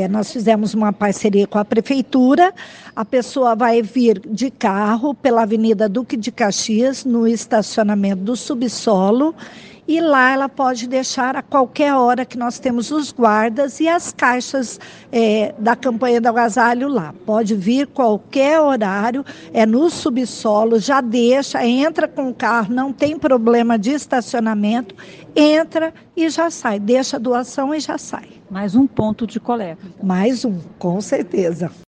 Nós fizemos uma parceria com a prefeitura, a pessoa vai vir de carro pela Avenida Duque de Caxias, no estacionamento do subsolo, e lá ela pode deixar a qualquer hora, que nós temos os guardas e as caixas da campanha do agasalho lá. Pode vir qualquer horário, no subsolo, já deixa, entra com o carro, não tem problema de estacionamento, entra e já sai, deixa a doação e já sai. Mais um ponto de coleta. Mais um, com certeza.